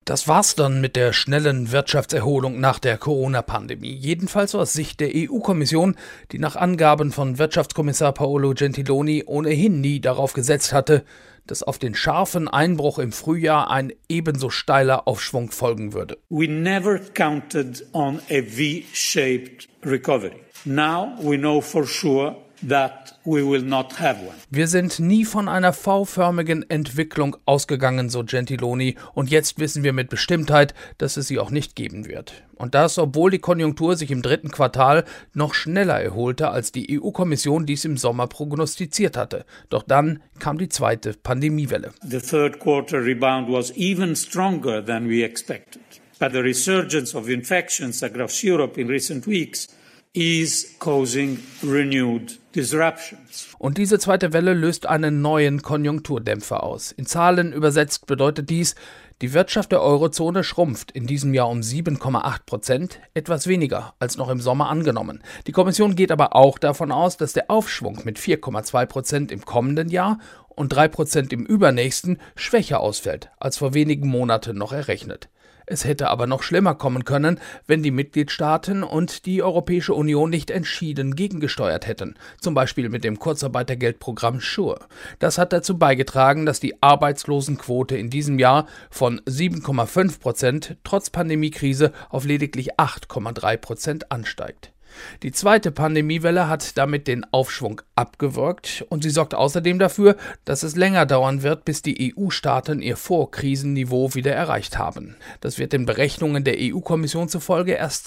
Das war's dann mit der schnellen Wirtschaftserholung nach der Corona-Pandemie. Jedenfalls aus Sicht der EU-Kommission, die nach Angaben von Wirtschaftskommissar Paolo Gentiloni ohnehin nie darauf gesetzt hatte, dass auf den scharfen Einbruch im Frühjahr ein ebenso steiler Aufschwung folgen würde. We never counted on a V-shaped recovery. Now we know for sure that we will not have one. Wir sind nie von einer V-förmigen Entwicklung ausgegangen, so Gentiloni, und jetzt wissen wir mit Bestimmtheit, dass es sie auch nicht geben wird. Und das, obwohl die Konjunktur sich im dritten Quartal noch schneller erholte, als die EU-Kommission dies im Sommer prognostiziert hatte. Doch dann kam die zweite Pandemiewelle. The third quarter rebound was even stronger than we expected. But the resurgence of infections across Europe in recent weeks is causing renewed disruptions. Und diese zweite Welle löst einen neuen Konjunkturdämpfer aus. In Zahlen übersetzt bedeutet dies, die Wirtschaft der Eurozone schrumpft in diesem Jahr um 7,8%, etwas weniger als noch im Sommer angenommen. Die Kommission geht aber auch davon aus, dass der Aufschwung mit 4,2% im kommenden Jahr und 3% im übernächsten schwächer ausfällt, als vor wenigen Monaten noch errechnet. Es hätte aber noch schlimmer kommen können, wenn die Mitgliedstaaten und die Europäische Union nicht entschieden gegengesteuert hätten, zum Beispiel mit dem Kurzarbeitergeldprogramm SURE. Das hat dazu beigetragen, dass die Arbeitslosenquote in diesem Jahr von 7,5% trotz Pandemiekrise auf lediglich 8,3% ansteigt. Die zweite Pandemiewelle hat damit den Aufschwung abgewürgt und sie sorgt außerdem dafür, dass es länger dauern wird, bis die EU-Staaten ihr Vorkrisenniveau wieder erreicht haben. Das wird den Berechnungen der EU-Kommission zufolge erst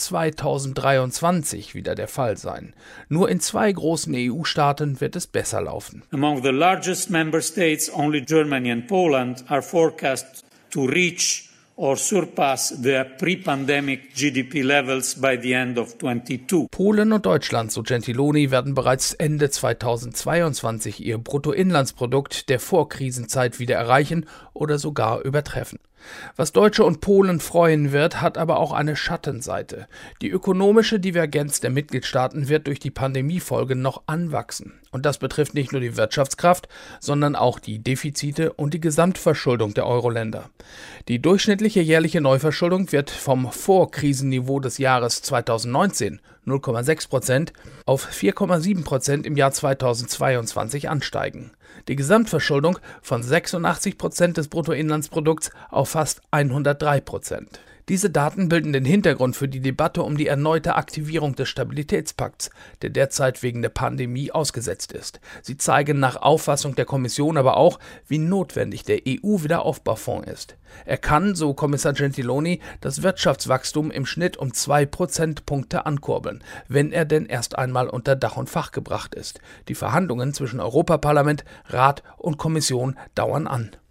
2023 wieder der Fall sein. Nur in 2 großen EU-Staaten wird es besser laufen. Among the largest member states, only Germany and Poland are forecast to reach or surpass their pre-pandemic GDP levels by the end of 2022. Polen und Deutschland, so Gentiloni, werden bereits Ende 2022 ihr Bruttoinlandsprodukt der Vorkrisenzeit wieder erreichen oder sogar übertreffen. Was Deutsche und Polen freuen wird, hat aber auch eine Schattenseite. Die ökonomische Divergenz der Mitgliedstaaten wird durch die Pandemiefolgen noch anwachsen. Und das betrifft nicht nur die Wirtschaftskraft, sondern auch die Defizite und die Gesamtverschuldung der Euro-Länder. Die durchschnittliche jährliche Neuverschuldung wird vom Vorkrisenniveau des Jahres 2019, 0,6%, auf 4,7% im Jahr 2022 ansteigen. Die Gesamtverschuldung von 86% des Bruttoinlandsprodukts auf fast 103%. Diese Daten bilden den Hintergrund für die Debatte um die erneute Aktivierung des Stabilitätspakts, der derzeit wegen der Pandemie ausgesetzt ist. Sie zeigen nach Auffassung der Kommission aber auch, wie notwendig der EU-Wiederaufbaufonds ist. Er kann, so Kommissar Gentiloni, das Wirtschaftswachstum im Schnitt um 2 Prozentpunkte ankurbeln, wenn er denn erst einmal unter Dach und Fach gebracht ist. Die Verhandlungen zwischen Europaparlament, Rat und Kommission dauern an.